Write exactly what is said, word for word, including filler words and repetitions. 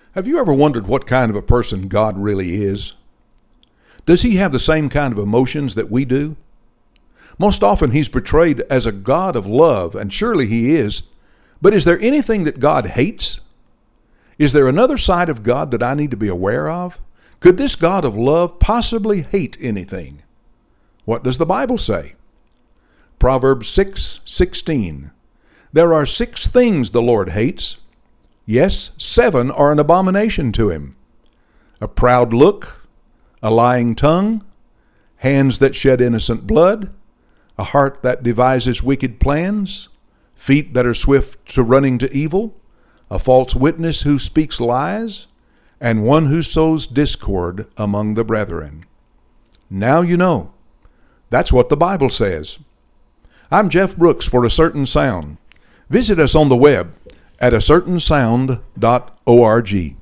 Have you ever wondered what kind of a person God really is? Does he have the same kind of emotions that we do? Most often he's portrayed as a God of love, and surely he is. But is there anything that God hates? Is there another side of God that I need to be aware of? Could this God of love possibly hate anything? What does the Bible say? Proverbs six sixteen. There are six things the Lord hates. Yes, seven are an abomination to him. A proud look, a lying tongue, hands that shed innocent blood, a heart that devises wicked plans, feet that are swift to running to evil, a false witness who speaks lies, and one who sows discord among the brethren. Now you know. That's what the Bible says. I'm Jeff Brooks for A Certain Sound. Visit us on the web at a certain sound dot org.